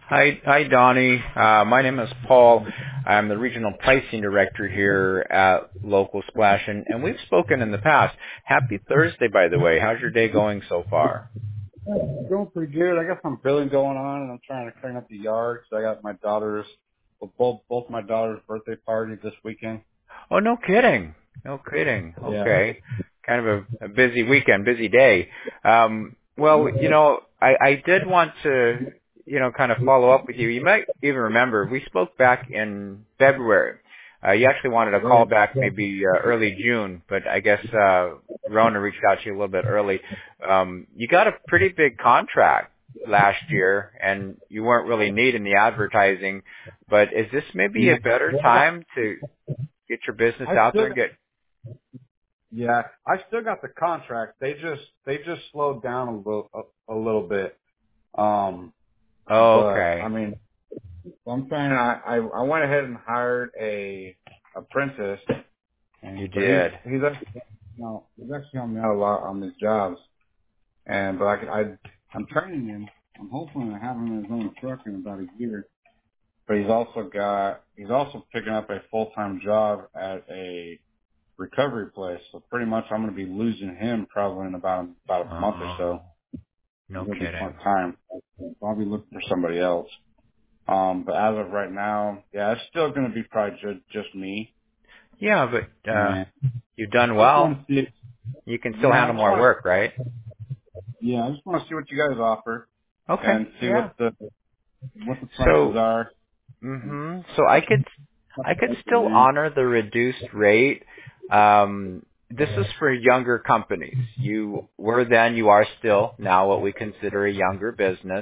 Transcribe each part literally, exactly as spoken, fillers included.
Hi, hi, Donnie. Uh, my name is Paul. I'm the regional pricing director here at Local Splash, and, and we've spoken in the past. Happy Thursday, by the way. How's your day going so far? It's going pretty good. I got some billing going on, and I'm trying to clean up the yard. So I got my daughter's, well, both both my daughter's birthday party this weekend. Oh, no kidding. No kidding. Yeah. Okay. Kind of a, a busy weekend, busy day. Um, well, you know, I, I did want to, you know, kind of follow up with you. You might even remember we spoke back in February. Uh, you actually wanted a call Right. back maybe uh, early June, but I guess uh, Rona reached out to you a little bit early. Um, you got a pretty big contract last year, and you weren't really needing the advertising. But is this maybe Yeah. a better time to get your business I out there still, and get? yeah, I still got the contract. They just they just slowed down a little a, a little bit. Um, Oh, but I okay. mean, I'm trying. I, I I went ahead and hired a apprentice, You and but he's did. he's actually no he's actually helping me out a lot on his jobs. And but I, I I'm training him. I'm hoping to have him in his own truck in about a year. But he's also got he's also picking up a full time job at a recovery place. So pretty much I'm going to be losing him probably in about about a month or Oh, so. no He'll be kidding. part time. So I'll be looking for somebody else. Um, but as of right now, yeah, it's still going to be probably just just me. Yeah, but uh, And you've done I just want well. to see. You can still Yeah, I handle just more want to. work, right? Yeah, I just want to see what you guys offer Okay. and see Yeah. what the what the prices So, are. mhm. So I could, I could still Man. honor the reduced rate. Um, this is for younger companies. You were then, you are still now what we consider a younger business.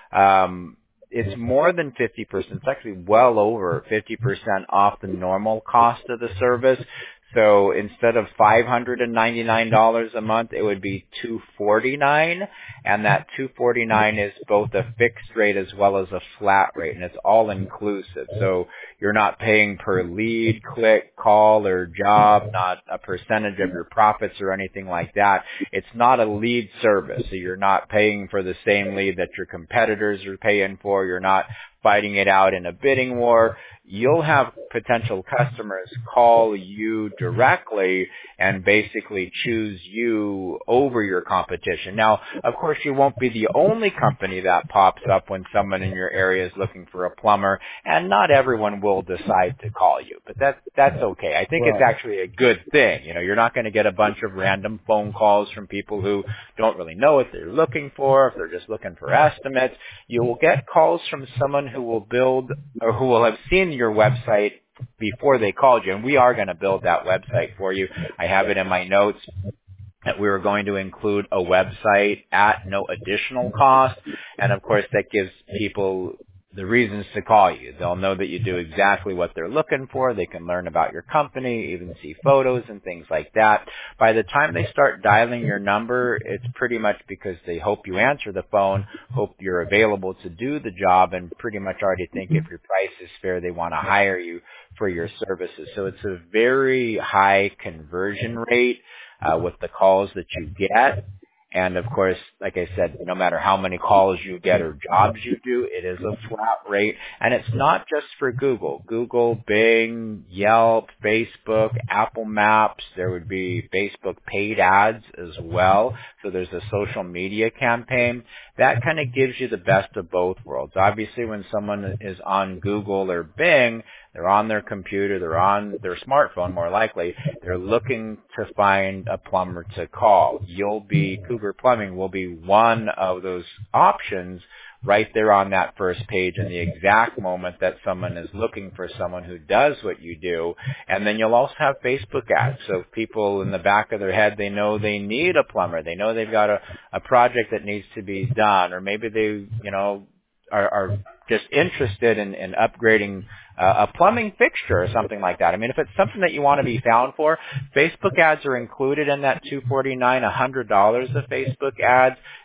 Um, it's more than fifty percent. It's actually well over fifty percent off the normal cost of the service. So instead of five hundred ninety-nine dollars a month, it would be two hundred forty-nine dollars, and that two hundred forty-nine dollars is both a fixed rate as well as a flat rate, and it's all inclusive. So you're not paying per lead, click, call, or job, not a percentage of your profits or anything like that. It's not a lead service, so you're not paying for the same lead that your competitors are paying for. You're not fighting it out in a bidding war. You'll have potential customers call you directly and basically choose you over your competition. Now, of course, you won't be the only company that pops up when someone in your area is looking for a plumber, and not everyone will decide to call you, but that that's okay. I think it's Right. actually a good thing. You know, you're not going to get a bunch of random phone calls from people who don't really know what they're looking for, if they're just looking for estimates. You will get calls from someone who will build or who will have seen your website before they called you, and we are going to build that website for you. I have it in my notes that we were going to include a website at no additional cost, and of course that gives people the reasons to call you. They'll know that you do exactly what they're looking for. They can learn about your company, even see photos and things like that. By the time they start dialing your number, it's pretty much because they hope you answer the phone, hope you're available to do the job, and pretty much already think if your price is fair, they want to hire you for your services. So it's a very high conversion rate uh, with the calls that you get. And of course, like I said, no matter how many calls you get or jobs you do, it is a flat rate. And it's not just for Google. Google, Bing, Yelp, Facebook, Apple Maps. There would be Facebook paid ads as well. So there's a social media campaign. That kind of gives you the best of both worlds. Obviously, when someone is on Google or Bing, they're on their computer, they're on their smartphone more likely, they're looking to find a plumber to call. You'll be, Cougar Plumbing will be one of those options right there on that first page in the exact moment that someone is looking for someone who does what you do. And then you'll also have Facebook ads. So if people in the back of their head, they know they need a plumber. They know they've got a, a project that needs to be done, or maybe they, you know, are, are just interested in, in upgrading uh, a plumbing fixture or something like that. I mean, if it's something that you want to be found for, Facebook ads are included in that two hundred forty-nine dollars, one hundred dollars of Facebook ads.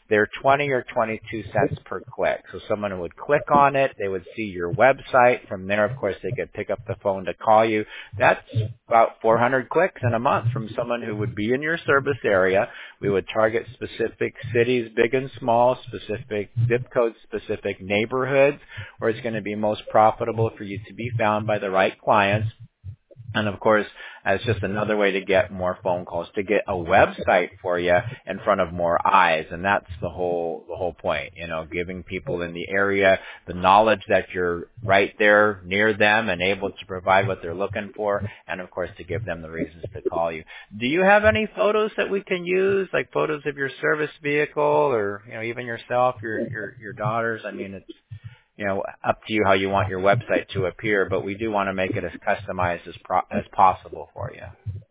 they're twenty or twenty-two cents per click. So someone would click on it, they would see your website. From there, of course, they could pick up the phone to call you. That's about four hundred clicks in a month from someone who would be in your service area. We would target specific cities, big and small, specific zip codes, specific neighborhoods, where it's going to be most profitable for you to be found by the right clients. And of course, as just another way to get more phone calls, to get a website for you in front of more eyes. And that's the whole, the whole point, you know, giving people in the area the knowledge that you're right there near them and able to provide what they're looking for. And of course, to give them the reasons to call you. Do you have any photos that we can use, like photos of your service vehicle or, you know, even yourself, your, your, your daughters? I mean, it's, you know, up to you how you want your website to appear, but we do want to make it as customized as pro- as possible for you.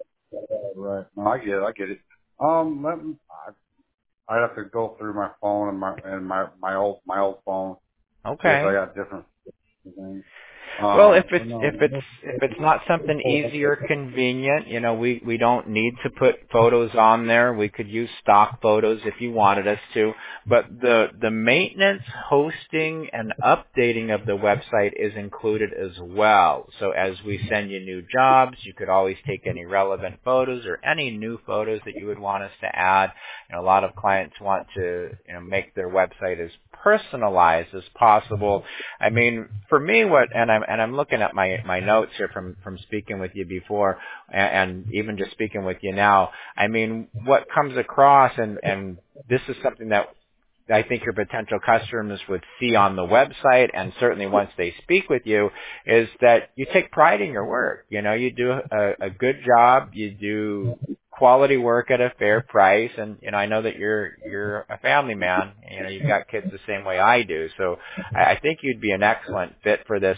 Right. No, I get it. I get it. Um, let me, I, I'd have to go through my phone and my and my my old my old phone. Okay. Because I got different things. Um, Well, if it's no, if it's if it's not something easy or convenient, you know, we we don't need to put photos on there. We could use stock photos if you wanted us to, but the the maintenance, hosting, and updating of the website is included as well. So as we send you new jobs, you could always take any relevant photos or any new photos that you would want us to add. You know, a lot of clients want to, you know, make their website as personalized as possible. I mean, for me, what and I'm and I'm looking at my my notes here from from speaking with you before, and, and even just speaking with you now. I mean, what comes across, and and this is something that I think your potential customers would see on the website, and certainly once they speak with you, is that you take pride in your work. You know, you do a, a good job. You do quality work at a fair price, and you know, I know that you're you're a family man. You know, you've got kids the same way I do, so I, I think you'd be an excellent fit for this.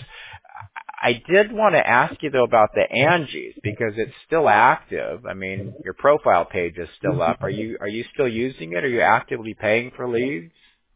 I did want to ask you though about the Angie's, because it's still active. I mean, your profile page is still up. Are you are you still using it? Are you actively paying for leads?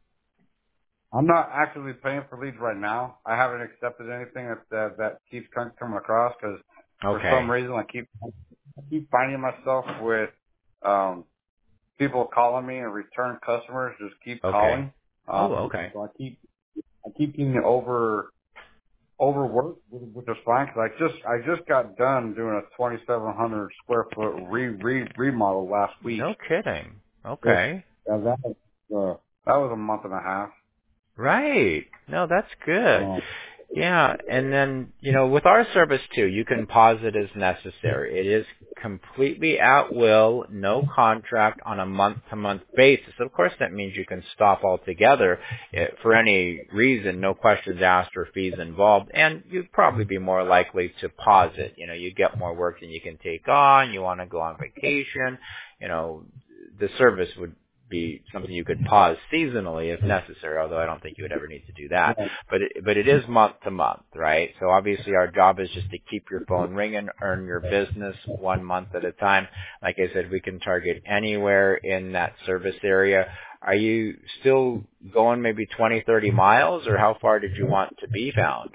I'm not actively paying for leads right now. I haven't accepted anything that that, that keeps com- coming across because Okay. for some reason I keep I keep finding myself with um, people calling me and return customers just keep Okay. calling. Um, Oh, okay. So I keep I keep getting over overworked, which is fine because I just I just got done doing a twenty-seven hundred square foot re, re remodel last week. No kidding. Okay. Yeah, that was uh, that was a month and a half. Right. No, that's good. Um, Yeah, and then, you know, with our service too, you can pause it as necessary. It is completely at will, no contract on a month-to-month basis. Of course, that means you can stop altogether eh, for any reason, no questions asked or fees involved, and you'd probably be more likely to pause it. You know, you get more work than you can take on, you want to go on vacation, you know, the service would be something you could pause seasonally if necessary, although I don't think you would ever need to do that. But it, but it is month to month, right? So obviously our job is just to keep your phone ringing, earn your business one month at a time. Like I said, we can target anywhere in that service area. Are you still going maybe twenty, thirty miles, or how far did you want to be found?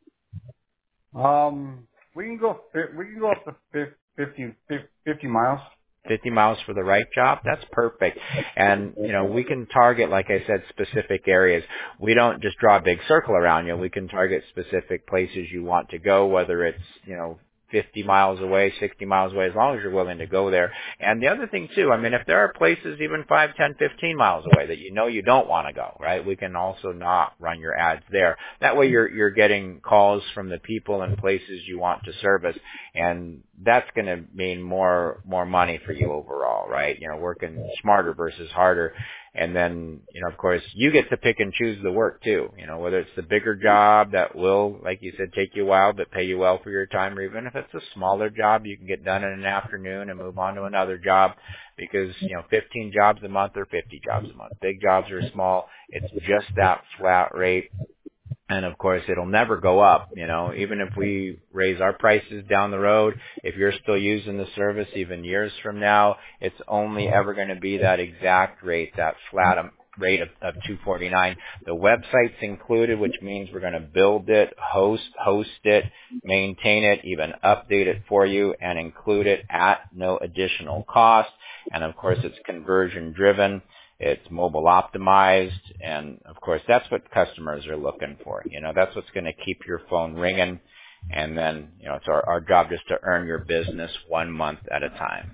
um, we can go fi- we can go up to fifty, fifty miles. fifty miles for the right job, that's perfect. And, you know, we can target, like I said, specific areas. We don't just draw a big circle around you. We can target specific places you want to go, whether it's, you know, fifty miles away, sixty miles away, as long as you're willing to go there. And the other thing too, I mean, if there are places even five, ten, fifteen miles away that you know you don't want to go, right, we can also not run your ads there. That way you're, you're getting calls from the people and places you want to service, and that's going to mean more, more money for you overall, right? You know, working smarter versus harder. And then, you know, of course, you get to pick and choose the work too. You know, whether it's the bigger job that will, like you said, take you a while but pay you well for your time, or even if it's a smaller job you can get done in an afternoon and move on to another job, because, you know, fifteen jobs a month or fifty jobs a month. Big jobs or small, it's just that flat rate. And of course, it'll never go up, you know, even if we raise our prices down the road, if you're still using the service even years from now, it's only ever going to be that exact rate, that flat rate of, of two forty-nine. The website's included, which means we're going to build it, host, host it, maintain it, even update it for you, and include it at no additional cost. And of course, it's conversion driven. It's mobile optimized, and of course, that's what customers are looking for. You know, that's what's going to keep your phone ringing, and then, you know, it's our, our job just to earn your business one month at a time.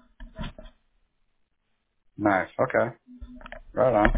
Nice. Okay. Right on.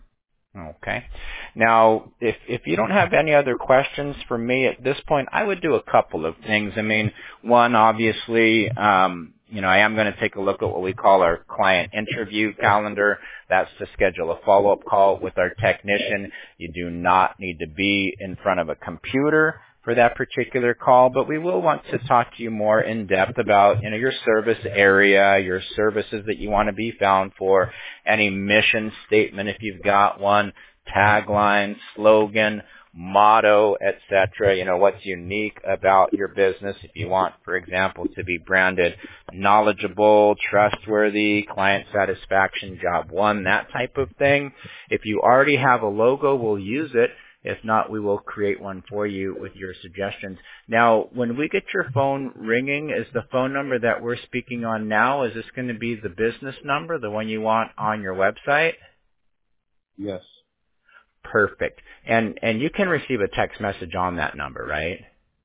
Okay. Now, if if you don't have any other questions for me at this point, I would do a couple of things. I mean, one, obviously, um, you know, I am going to take a look at what we call our client interview calendar. That's to schedule a follow-up call with our technician. You do not need to be in front of a computer for that particular call, but we will want to talk to you more in depth about, you know, your service area, your services that you want to be found for, any mission statement if you've got one, tagline, slogan, motto, et cetera. You know, what's unique about your business if you want, for example, to be branded knowledgeable, trustworthy, client satisfaction, job one, that type of thing. If you already have a logo, we'll use it. If not, we will create one for you with your suggestions. Now, when we get your phone ringing, is the phone number that we're speaking on now, is this going to be the business number, the one you want on your website? Yes. Perfect. And and you can receive a text message on that number, right?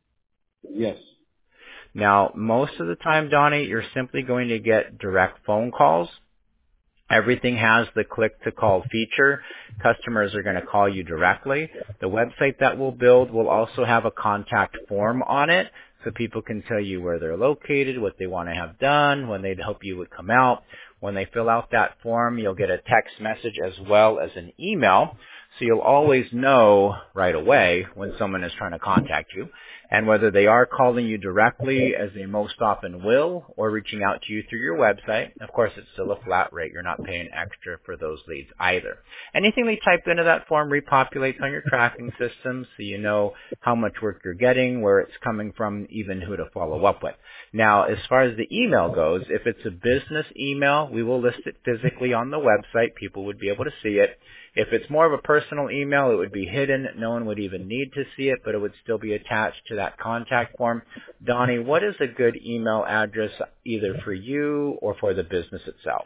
Yes. Now, most of the time, Donnie, you're simply going to get direct phone calls. Everything has the click-to-call feature. Customers are going to call you directly. The website that we'll build will also have a contact form on it, so people can tell you where they're located, what they want to have done, when they'd hope you would come out. When they fill out that form, you'll get a text message as well as an email, so you'll always know right away when someone is trying to contact you, and whether they are calling you directly, as they most often will, or reaching out to you through your website. Of course, it's still a flat rate. You're not paying extra for those leads either. Anything they type into that form repopulates on your tracking system, so you know how much work you're getting, where it's coming from, even who to follow up with. Now, as far as the email goes, if it's a business email, we will list it physically on the website. People would be able to see it. If it's more of a personal email, it would be hidden. No one would even need to see it, but it would still be attached to that contact form. Donnie, what is a good email address either for you or for the business itself?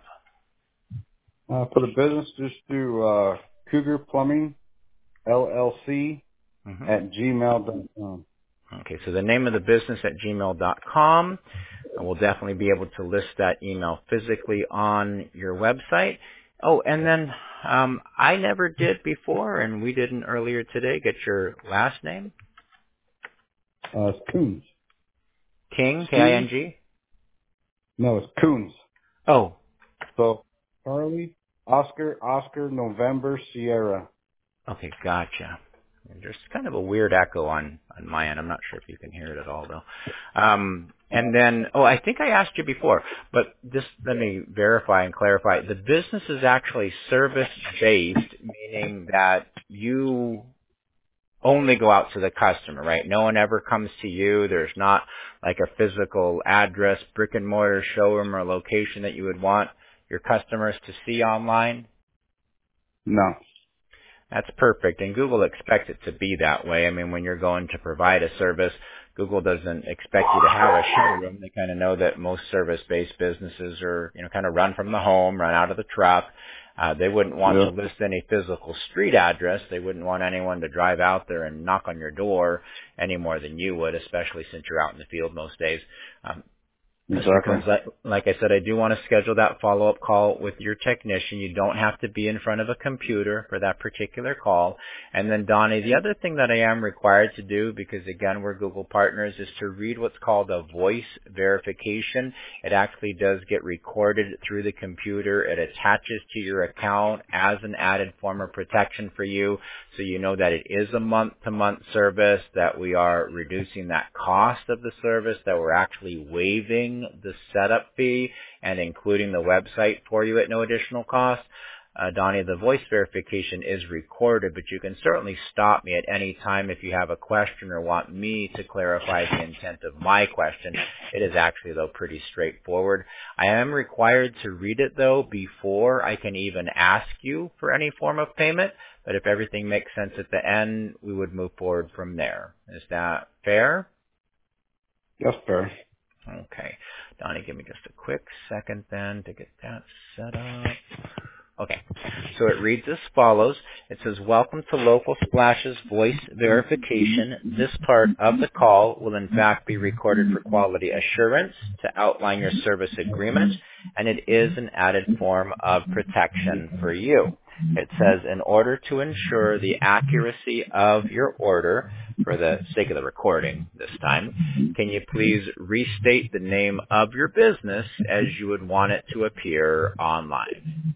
Uh, for the business, just do uh, Cougar Plumbing L L C mm-hmm. at gmail dot com. Okay, so the name of the business at gmail dot com. And we'll definitely be able to list that email physically on your website. Oh, and then um, I never did before, and we didn't earlier today, get your last name? Uh, it's Coons. King, K I N G? No, it's Coons. Oh. So, Charlie, Oscar, Oscar, November, Sierra. Okay, gotcha. There's kind of a weird echo on, on my end. I'm not sure if you can hear it at all, though. Um, and then, oh, I think I asked you before, but just let me verify and clarify. The business is actually service-based, meaning that you only go out to the customer, right? No one ever comes to you. There's not like a physical address, brick and mortar showroom or location that you would want your customers to see online? No. That's perfect, and Google expects it to be that way. I mean, when you're going to provide a service, Google doesn't expect you to have a showroom. They kind of know that most service-based businesses are, you know, kind of run from the home, run out of the truck. Uh, they wouldn't want yeah. to list any physical street address. They wouldn't want anyone to drive out there and knock on your door any more than you would, especially since you're out in the field most days. Um, Exactly. Like, like I said, I do want to schedule that follow-up call with your technician. You don't have to be in front of a computer for that particular call. And then, Donnie, the other thing that I am required to do, because, again, we're Google partners, is to read what's called a voice verification. It actually does get recorded through the computer. It attaches to your account as an added form of protection for you, so you know that it is a month-to-month service, that we are reducing that cost of the service, that we're actually waiving the setup fee and including the website for you at no additional cost. Uh, Donnie, the voice verification is recorded, but you can certainly stop me at any time if you have a question or want me to clarify the intent of my question. It is actually, though, pretty straightforward. I am required to read it, though, before I can even ask you for any form of payment, but if everything makes sense at the end, we would move forward from there. Is that fair? That's fair. Okay. Donnie, give me just a quick second then to get that set up. Okay, so it reads as follows. It says, welcome to Local Splash's voice verification. This part of the call will in fact be recorded for quality assurance to outline your service agreement, and it is an added form of protection for you. It says, in order to ensure the accuracy of your order, for the sake of the recording this time, can you please restate the name of your business as you would want it to appear online?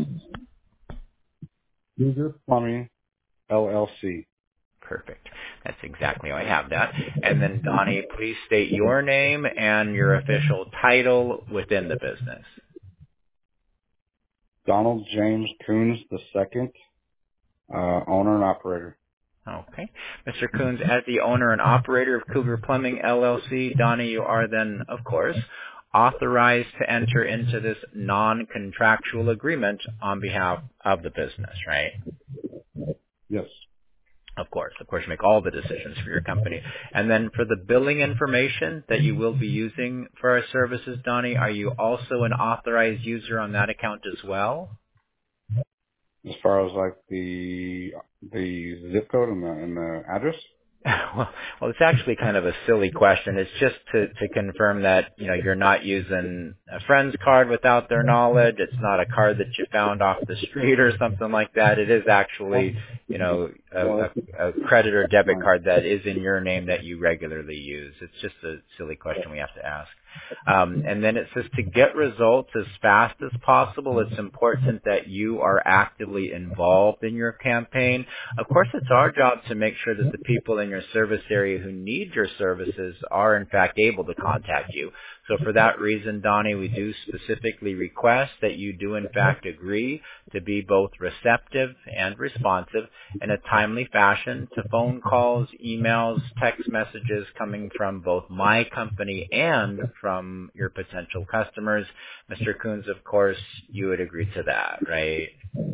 Cougar Plumbing, L L C. Perfect. That's exactly how I have that. And then, Donnie, please state your name and your official title within the business. Donald James Coons the second, uh, owner and operator. Okay. Mister Coons, as the owner and operator of Cougar Plumbing, L L C, Donnie, you are then, of course, authorized to enter into this non-contractual agreement on behalf of the business, right? Yes. Of course. Of course, you make all the decisions for your company. And then for the billing information that you will be using for our services, Donnie, are you also an authorized user on that account as well? As far as like the the zip code and the, and the address? Well, well, it's actually kind of a silly question. It's just to, to confirm that, you know, you're not using a friend's card without their knowledge. It's not a card that you found off the street or something like that. It is actually, you know, a, a, a credit or debit card that is in your name that you regularly use. It's just a silly question we have to ask. Um, and then it says to get results as fast as possible, it's important that you are actively involved in your campaign. Of course, it's our job to make sure that the people in your service area who need your services are in fact able to contact you. So for that reason, Donnie, we do specifically request that you do in fact agree to be both receptive and responsive in a timely fashion to phone calls, emails, text messages coming from both my company and from your potential customers. Mister Coons, of course, you would agree to that, right?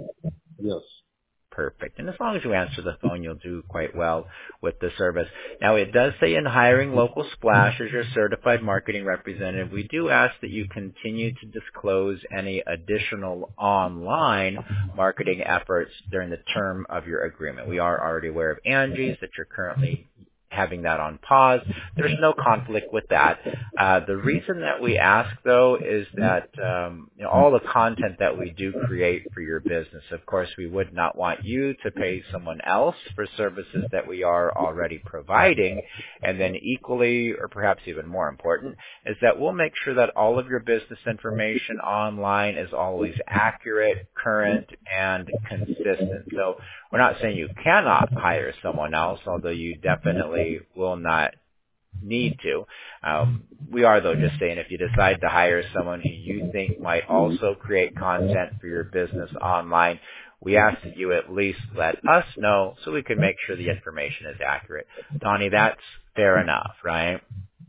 Yes. Perfect. And as long as you answer the phone, you'll do quite well with the service. Now, it does say in hiring Local Splash as your certified marketing representative, we do ask that you continue to disclose any additional online marketing efforts during the term of your agreement. We are already aware of Angie's, that you're currently having that on pause. There's no conflict with that. Uh, the reason that we ask, though, is that um, you know, all the content that we do create for your business, of course, we would not want you to pay someone else for services that we are already providing. And then equally, or perhaps even more important, is that we'll make sure that all of your business information online is always accurate, current, and consistent. So we're not saying you cannot hire someone else, although you definitely will not need to. Um, we are, though, just saying if you decide to hire someone who you think might also create content for your business online, we ask that you at least let us know so we can make sure the information is accurate. Donnie, that's fair enough, right?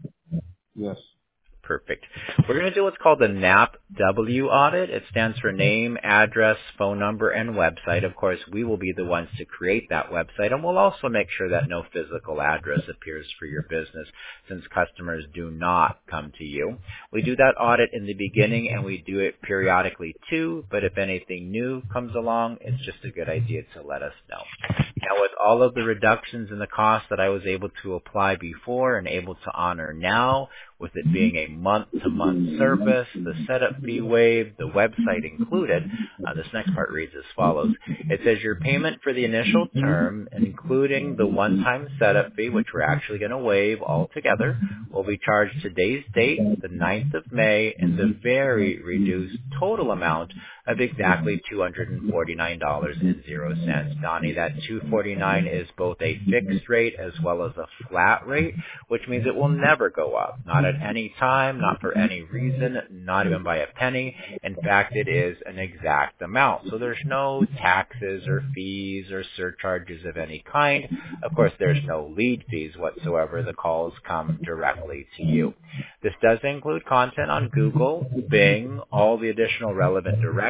Yes. Perfect. We're going to do what's called the N A P W audit. It stands for name, address, phone number, and website. Of course, we will be the ones to create that website, and we'll also make sure that no physical address appears for your business since customers do not come to you. We do that audit in the beginning, and we do it periodically too, but if anything new comes along, it's just a good idea to let us know. Now, with all of the reductions in the cost that I was able to apply before and able to honor now, with it being a month-to-month service, the setup fee waived, the website included, uh, this next part reads as follows. It says your payment for the initial term, including the one-time setup fee, which we're actually going to waive altogether, will be charged today's date, the ninth of May, in the very reduced total amount of exactly two hundred forty-nine dollars and zero cents. Donnie, that two hundred forty-nine dollars is both a fixed rate as well as a flat rate, which means it will never go up. Not at any time, not for any reason, not even by a penny. In fact, it is an exact amount. So there's no taxes or fees or surcharges of any kind. Of course, there's no lead fees whatsoever. The calls come directly to you. This does include content on Google, Bing, all the additional relevant directories,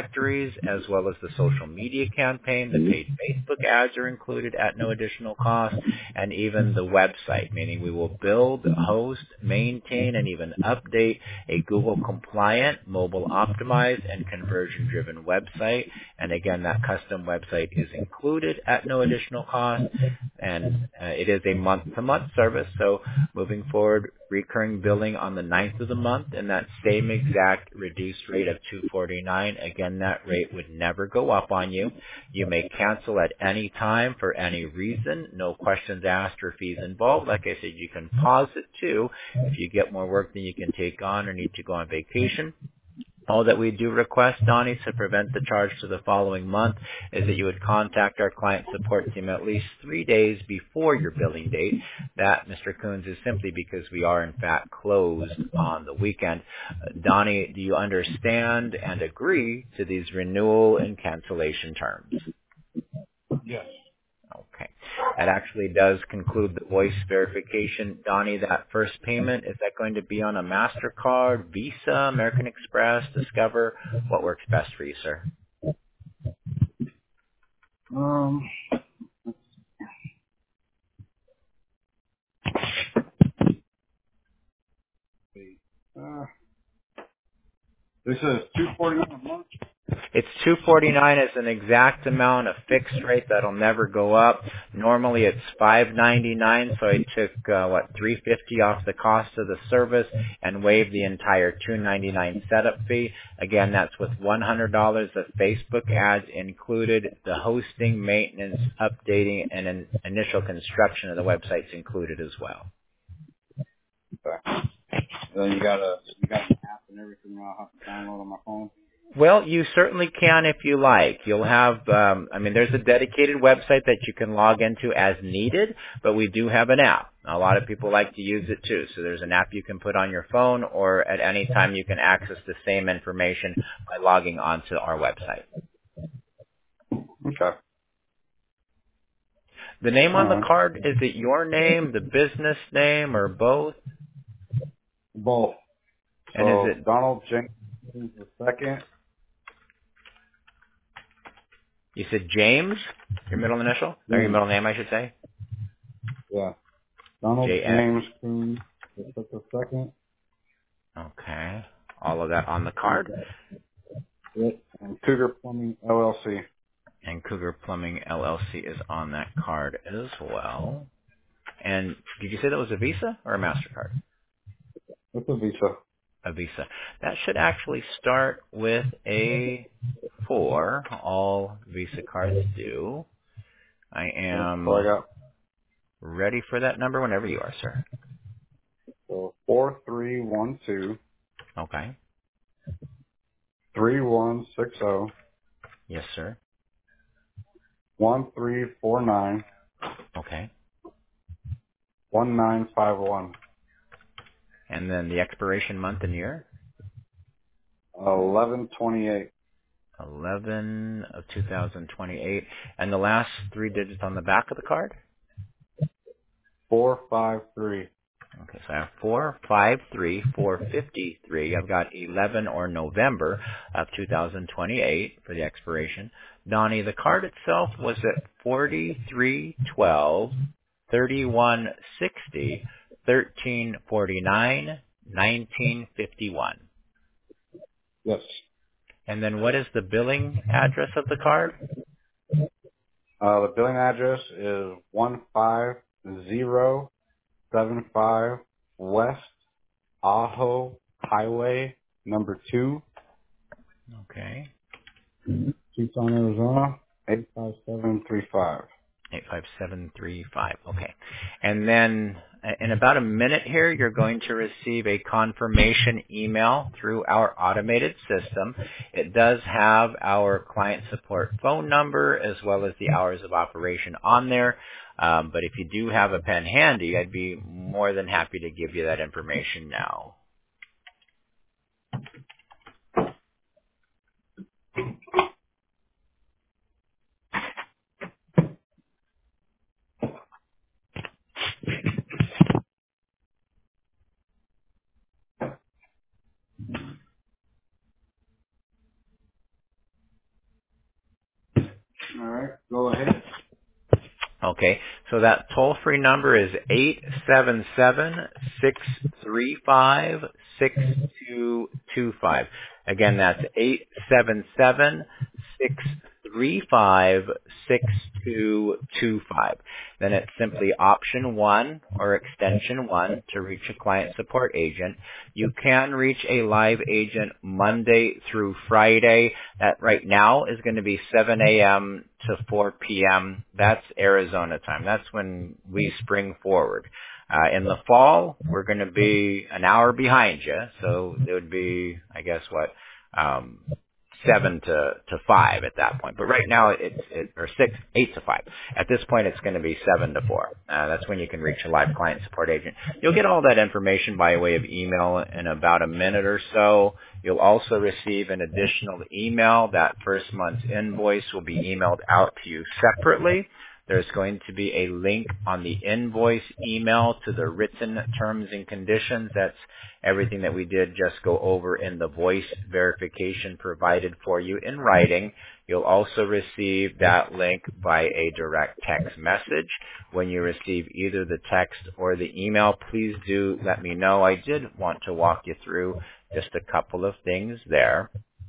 directories, as well as the social media campaign. The paid Facebook ads are included at no additional cost, and even the website, meaning we will build, host, maintain, and even update a Google-compliant, mobile-optimized, and conversion-driven website. And again, that custom website is included at no additional cost, and uh, it is a month-to-month service. So moving forward, recurring billing on the ninth of the month, and that same exact reduced rate of two forty-nine. Again, that rate would never go up on you. You may cancel at any time for any reason. No questions asked or fees involved. Like I said, you can pause it too if you get more work than you can take on or need to go on vacation. All that we do request, Donnie, to prevent the charge to the following month is that you would contact our client support team at least three days before your billing date. That, Mister Coons, is simply because we are, in fact, closed on the weekend. Uh, Donnie, do you understand and agree to these renewal and cancellation terms? Yes. Okay. That actually does conclude the voice verification. Donnie, that first payment, is that going to be on a MasterCard, Visa, American Express, Discover? What works best for you, sir? Um. Uh, this is two forty nine a month. It's two forty-nine as an exact amount, a fixed rate that'll never go up. Normally it's five ninety-nine, so I took uh, what three fifty off the cost of the service and waived the entire two ninety-nine setup fee. Again, that's with one hundred dollars of Facebook ads included. The hosting, maintenance, updating, and an initial construction of the website's included as well. Okay. Then you got a you got an app and everything I'll have to download on my phone. Well, you certainly can if you like. You'll have, um, I mean, there's a dedicated website that you can log into as needed, but we do have an app. A lot of people like to use it too. So there's an app you can put on your phone, or at any time you can access the same information by logging onto our website. Okay. The name on All the right. card, is it your name, the business name, or both? Both. And So is it Donald Jenkins the second. You said James, your middle initial? Or your middle name, I should say? Yeah. Donald J S. James Coons the second. Okay. All of that on the card. Yep. And Cougar Plumbing L L C. And Cougar Plumbing L L C is on that card as well. And did you say that was a Visa or a MasterCard? It's a Visa. A Visa. That should actually start with a four. All Visa cards do. I am So I got ready for that number whenever you are, sir. so four three one two Okay. three one six zero Yes, sir. one three four nine Okay. one nine five one. And then the expiration month and year? Eleven twenty eight. eleven of two thousand twenty-eight. And the last three digits on the back of the card? Four five three. Okay, so I have four five three four fifty three. I've got eleven or November of two thousand twenty-eight for the expiration. Donnie, the card itself was at forty three twelve thirty one sixty thirteen forty nine nineteen fifty one. Yes. And then what is the billing address of the card? Uh, the billing address is one five zero seven five West Ajo Highway, number two, Okay. Tucson, Arizona, eight five seven three five. eight five seven three five. Okay. And then uh, in about a minute here, you're going to receive a confirmation email through our automated system. It does have our client support phone number as well as the hours of operation on there. Um, but if you do have a pen handy, I'd be more than happy to give you that information now. All right. Go ahead. Okay, so that toll-free number is eight seven seven, six three five, six two two five. Again, that's eight seven seven, six three five, six two two five. Then it's simply option one or extension one to reach a client support agent. You can reach a live agent Monday through Friday. That right now is going to be seven a.m. to four p.m. That's Arizona time. That's when we spring forward. Uh, in the fall, we're going to be an hour behind you. So it would be, I guess, what, um, seven to, to five at that point. But right now it's, it, or six, eight to five. At this point it's going to be seven to four. Uh, that's when you can reach a live client support agent. You'll get all that information by way of email in about a minute or so. You'll also receive an additional email. That first month's invoice will be emailed out to you separately. There's going to be a link on the invoice email to the written terms and conditions. That's everything that we did just go over in the voice verification provided for you in writing. You'll also receive that link by a direct text message. When you receive either the text or the email, please do let me know. I did want to walk you through just a couple of things there.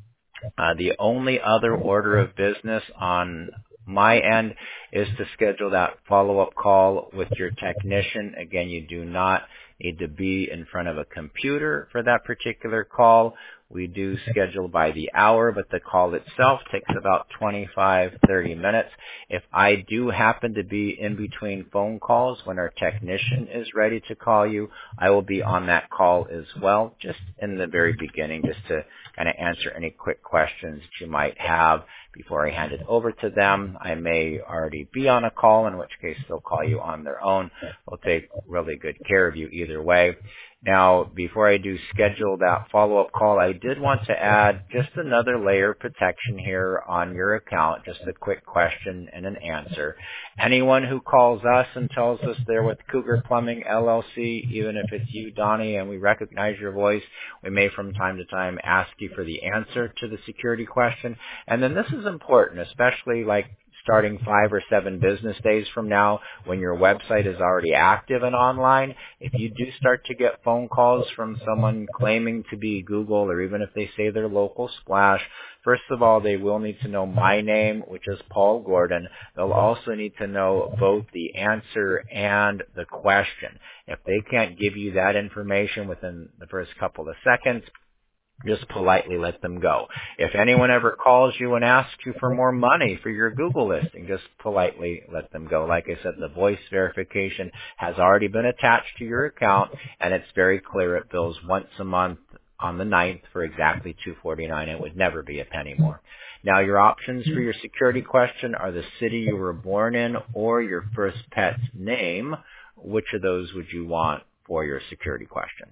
Uh, the only other order of business on my end is to schedule that follow-up call with your technician. Again, you do not need to be in front of a computer for that particular call. We do schedule by the hour, but the call itself takes about twenty-five, thirty minutes. If I do happen to be in between phone calls when our technician is ready to call you, I will be on that call as well, just in the very beginning, just to kind of answer any quick questions that you might have before I hand it over to them. I may already be on a call, in which case they'll call you on their own. We'll take really good care of you either way. Now, before I do schedule that follow-up call, I did want to add just another layer of protection here on your account, just a quick question and an answer. Anyone who calls us and tells us they're with Cougar Plumbing, L L C, even if it's you, Donnie, and we recognize your voice, we may from time to time ask you for the answer to the security question. And then this is important, especially like starting five or seven business days from now when your website is already active and online. If you do start to get phone calls from someone claiming to be Google, or even if they say they're local Splash, first of all, they will need to know my name, which is Paul Gordon. They'll also need to know both the answer and the question. If they can't give you that information within the first couple of seconds, just politely let them go. If anyone ever calls you and asks you for more money for your Google listing, just politely let them go. Like I said, the voice verification has already been attached to your account, and it's very clear it bills once a month on the ninth for exactly two forty-nine. It would never be a penny more. Now, your options for your security question are the city you were born in or your first pet's name. Which of those would you want for your security question?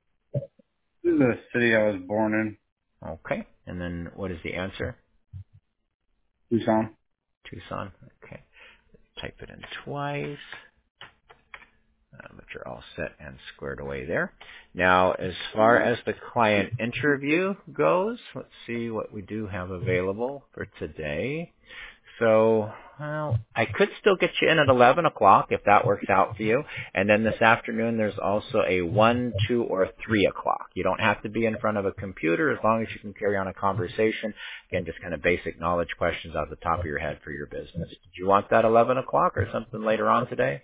This is the city I was born in. Okay. And then what is the answer? Tucson. Tucson. Okay. Type it in twice. Uh, but you're all set and squared away there. Now, as far as the client interview goes, let's see what we do have available for today. So, well, I could still get you in at eleven o'clock if that works out for you. And then this afternoon, there's also a one, two, or three o'clock. You don't have to be in front of a computer as long as you can carry on a conversation. Again, just kind of basic knowledge questions off the top of your head for your business. Did you want that eleven o'clock or something later on today?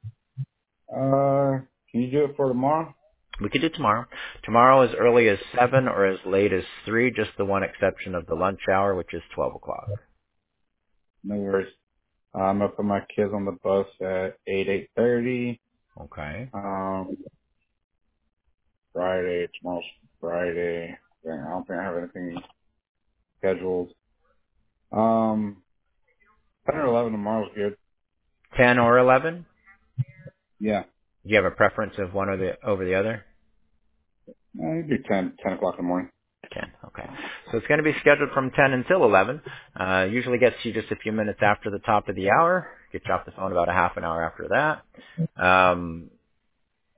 Uh, can you do it for tomorrow? We could do tomorrow. Tomorrow as early as seven or as late as three, just the one exception of the lunch hour, which is twelve o'clock. No worries. I'm gonna put my kids on the bus at eight, eight thirty. Okay. Um, Friday, tomorrow's Friday. I don't think I have anything scheduled. Um, ten or eleven tomorrow's good. ten or eleven? Yeah. Do you have a preference of one or the over the other? Uh, you do ten, ten o'clock in the morning. ten, okay. So it's going to be scheduled from ten until eleven. Uh, usually gets you just a few minutes after the top of the hour. Get you off the phone about a half an hour after that. Um,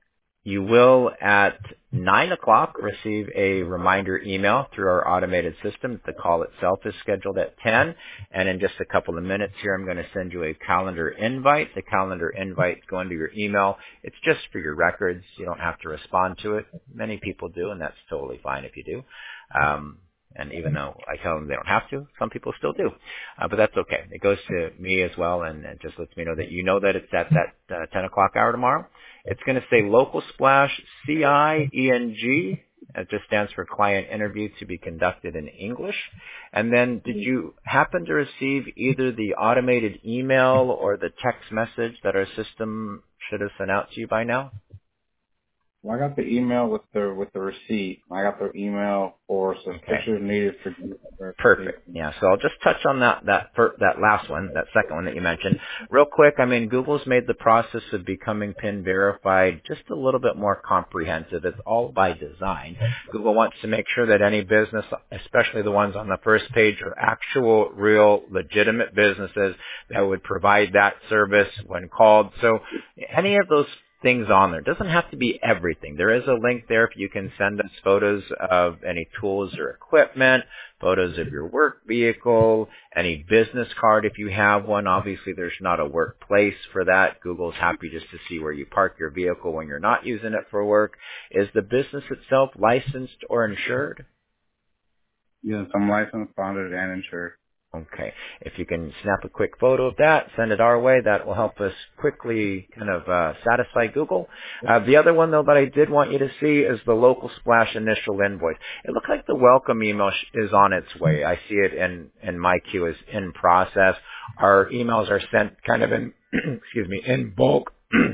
you will at nine o'clock receive a reminder email through our automated system. The call itself is scheduled at ten, and in just a couple of minutes here, I'm going to send you a calendar invite. The calendar invite is going to your email. It's just for your records. You don't have to respond to it. Many people do, and that's totally fine if you do. Um, and even though I tell them they don't have to, some people still do. Uh, but that's okay. It goes to me as well, and it just lets me know that you know that it's at that uh, ten o'clock hour tomorrow. It's going to say Local Splash C I E N G. It just stands for Client Interview to be conducted in English. And then did you happen to receive either the automated email or the text message that our system should have sent out to you by now? Well, I got the email with the with the receipt. I got the email for some Okay. pictures needed for verification. Perfect. Yeah, so I'll just touch on that that fir- that last one, that second one that you mentioned. Real quick, I mean, Google's made the process of becoming PIN verified just a little bit more comprehensive. It's all by design. Google wants to make sure that any business, especially the ones on the first page, are actual, real, legitimate businesses that would provide that service when called. So any of those things on there. It doesn't have to be everything. There is a link there if you can send us photos of any tools or equipment, photos of your work vehicle, any business card if you have one. Obviously, there's not a workplace for that. Google's happy just to see where you park your vehicle when you're not using it for work. Is the business itself licensed or insured? Yes, I'm licensed, bonded, and insured. Okay. If you can snap a quick photo of that, send it our way. That will help us quickly kind of uh, satisfy Google. Uh, the other one, though, that I did want you to see is the Local Splash initial invoice. It looks like the welcome email sh- is on its way. I see it in, in my queue as in process. Our emails are sent kind of in, excuse me, in bulk.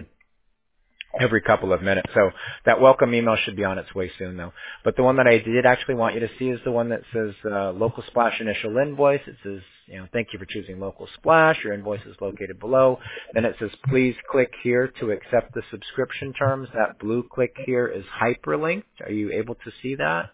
Every couple of minutes. So that welcome email should be on its way soon, though. But the one that I did actually want you to see is the one that says uh, Local Splash initial invoice. It says, you know, thank you for choosing Local Splash. Your invoice is located below. Then it says, please click here to accept the subscription terms. That blue click here is hyperlinked. Are you able to see that?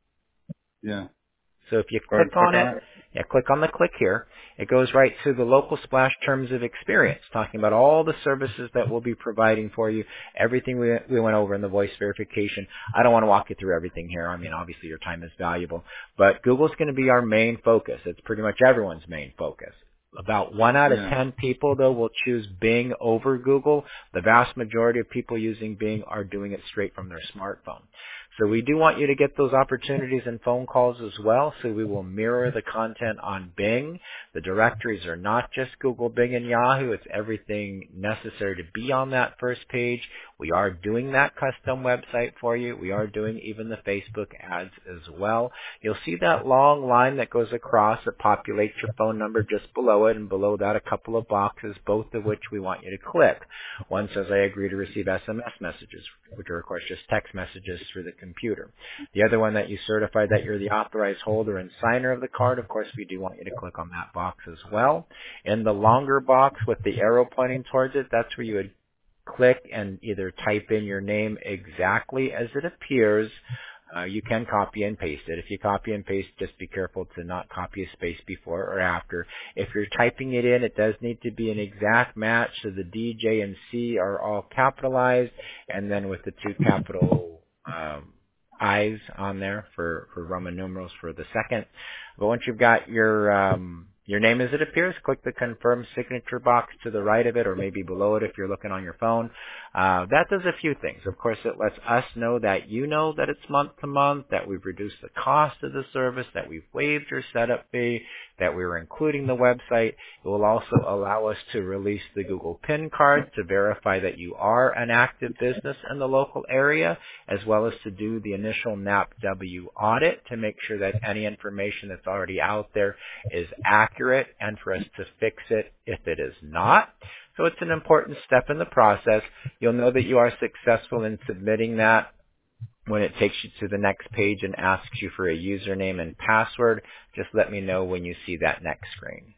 Yeah. So if you Go ahead click and click on it, on it. yeah, click on the click here. It goes right to the Local Splash Terms of Experience, talking about all the services that we'll be providing for you, everything we, we went over in the voice verification. I don't want to walk you through everything here. I mean, obviously your time is valuable, but Google's going to be our main focus. It's pretty much everyone's main focus. About one out of Yeah. ten people, though, will choose Bing over Google. The vast majority of people using Bing are doing it straight from their smartphone. So we do want you to get those opportunities and phone calls as well. So we will mirror the content on Bing. The directories are not just Google, Bing, and Yahoo. It's everything necessary to be on that first page. We are doing that custom website for you. We are doing even the Facebook ads as well. You'll see that long line that goes across that populates your phone number just below it, and below that a couple of boxes, both of which we want you to click. One says, I agree to receive S M S messages, which are, of course, just text messages through the computer. The other one that you certify that you're the authorized holder and signer of the card, of course, we do want you to click on that box as well. In the longer box with the arrow pointing towards it, that's where you would click and either type in your name exactly as it appears. Uh, you can copy and paste it. If you copy and paste, just be careful to not copy a space before or after. If you're typing it in, it does need to be an exact match, so the D, J, and C are all capitalized, and then with the two capital um, I's on there for, for Roman numerals for the second. But once you've got your um, your name as it appears, click the confirm signature box to the right of it, or maybe below it if you're looking on your phone. Uh, that does a few things. Of course, it lets us know that you know that it's month to month, that we've reduced the cost of the service, that we've waived your setup fee, that we're including the website. It will also allow us to release the Google PIN card to verify that you are an active business in the local area, as well as to do the initial N A P W audit to make sure that any information that's already out there is accurate, and for us to fix it if it is not. So it's an important step in the process. You'll know that you are successful in submitting that when it takes you to the next page and asks you for a username and password. Just let me know when you see that next screen.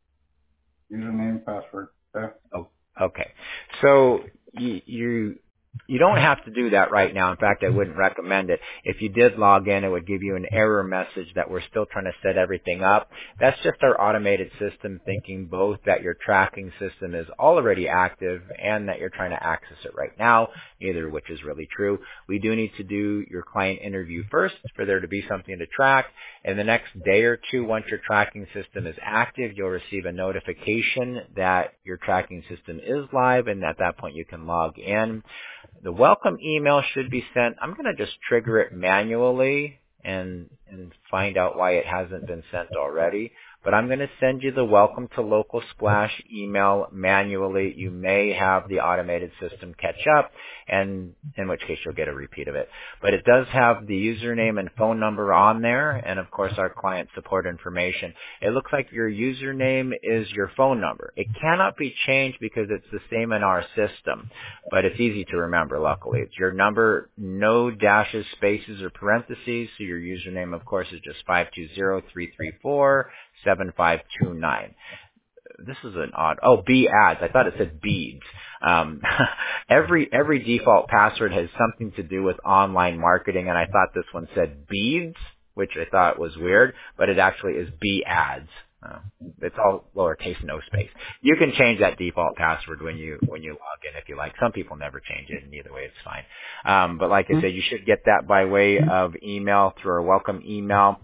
Username, password. Okay. Oh, okay. So you, you You don't have to do that right now. In fact, I wouldn't recommend it. If you did log in, it would give you an error message that we're still trying to set everything up. That's just our automated system thinking both that your tracking system is already active and that you're trying to access it right now, neither of which is really true. We do need to do your client interview first for there to be something to track. In the next day or two, once your tracking system is active, you'll receive a notification that your tracking system is live, and at that point you can log in. The welcome email should be sent. I'm going to just trigger it manually and and find out why it hasn't been sent already. But I'm going to send you the welcome to Local Splash email manually. You may have the automated system catch up, and in which case you'll get a repeat of it. But it does have the username and phone number on there, and of course our client support information. It looks like your username is your phone number. It cannot be changed because it's the same in our system, but it's easy to remember, luckily. It's your number, no dashes, spaces, or parentheses, so your username, of course, is just five two zero, three three four, seven five two nine. This is an odd, oh, B ads. I thought it said beads. Um, every, every default password has something to do with online marketing, and I thought this one said beads, which I thought was weird, but it actually is B ads. Uh, it's all lowercase, no space. You can change that default password when you when you log in if you like. Some people never change it, and either way it's fine. Um, but like I said, you should get that by way of email through our welcome email.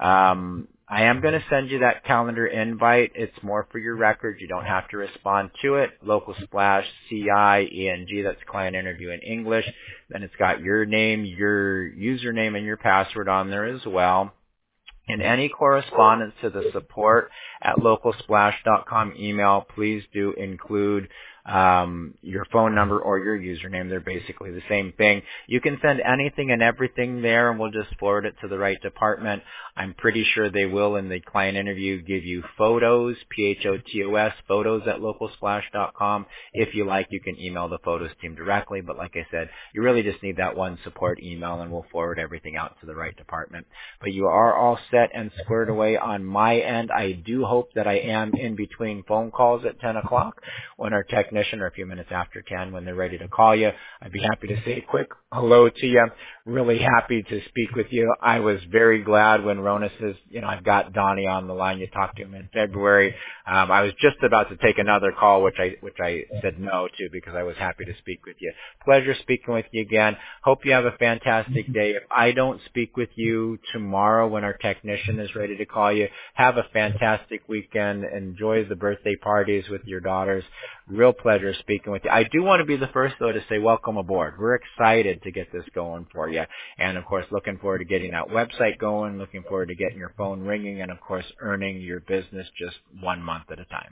Um, I am going to send you that calendar invite. It's more for your records. You don't have to respond to it. Local Splash, C I E N G, that's client interview in English. Then it's got your name, your username, and your password on there as well. In any correspondence to the support at local splash dot com email, please do include um, your phone number or your username. They're basically the same thing. You can send anything and everything there, and we'll just forward it to the right department. I'm pretty sure they will, in the client interview, give you photos, P H O T O S, photos at local splash dot com. If you like, you can email the photos team directly, but like I said, you really just need that one support email, and we'll forward everything out to the right department. But you are all set and squared away on my end. I do hope that I am in between phone calls at ten o'clock when our technician, or a few minutes after ten, when they're ready to call you. I'd be happy to say a quick hello to you. Really happy to speak with you. I was very glad when Rona says, you know, I've got Donnie on the line. You talked to him in February. Um, I was just about to take another call, which I which I said no to because I was happy to speak with you. Pleasure speaking with you again. Hope you have a fantastic day. If I don't speak with you tomorrow when our technician is ready to call you, have a fantastic weekend. Enjoy the birthday parties with your daughters. Real pleasure speaking with you. I do want to be the first, though, to say welcome aboard. We're excited to get this going for you. And, of course, looking forward to getting that website going, looking forward to getting your phone ringing, and, of course, earning your business just one month at a time.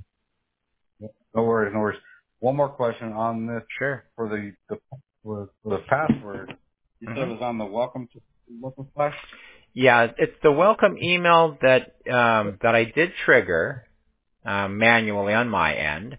No worries, no worries. One more question on this. Sure. For the, the, for the password, you mm-hmm. said it was on the welcome to Local Splash? Yeah, it's the welcome email that um, that I did trigger um, manually on my end.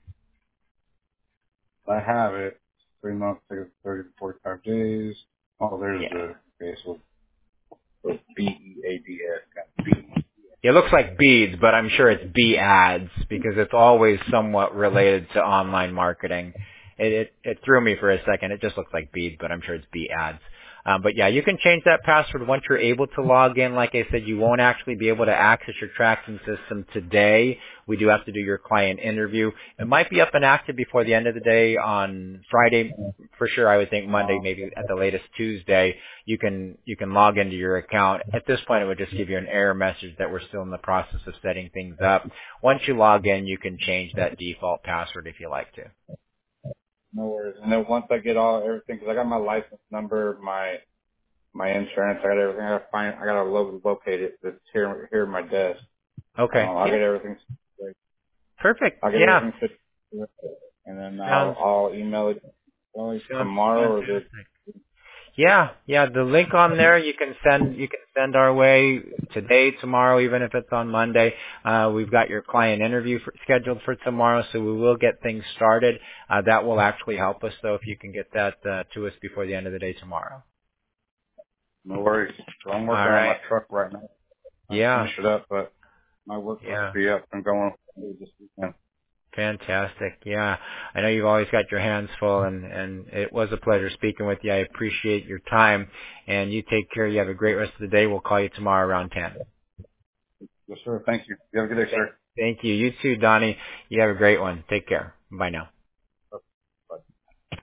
I have it. Three months, thirty to forty-five days. Oh, there's Yeah. the okay, so B E A D S. It looks like beads, but I'm sure it's B ads because it's always somewhat related to online marketing. It, it it threw me for a second. It just looks like beads, but I'm sure it's B ads. Um, but yeah, you can change that password once you're able to log in. Like I said, you won't actually be able to access your tracking system today. We do have to do your client interview. It might be up and active before the end of the day on Friday, for sure. I would think Monday, maybe at the latest Tuesday. You can you can log into your account. At this point, it would just give you an error message that we're still in the process of setting things up. Once you log in, you can change that default password if you like to. No worries. And then once I get all everything, because I got my license number, my my insurance, I got everything. I got to find, I got to lo- locate it. It's here here at my desk. Okay. Um, I'll yeah. get everything. Perfect. I'll get yeah. everything fixed, and then Sounds, I'll, I'll email it well, sounds tomorrow or fantastic. the. Yeah, yeah. The link on there you can send you can send our way today, tomorrow, even if it's on Monday. Uh, we've got your client interview for, scheduled for tomorrow, so we will get things started. Uh, that will actually help us, though, if you can get that uh, to us before the end of the day tomorrow. No worries. So I'm working All on right. my truck right now. I Yeah. finish it up, but my work will Yeah. be up and going this weekend. Fantastic. Yeah. I know you've always got your hands full, and, and it was a pleasure speaking with you. I appreciate your time, and you take care. You have a great rest of the day. We'll call you tomorrow around ten. Yes, sir. Thank you. You have a good day, sir. Thank you. You too, Donnie. You have a great one. Take care. Bye now.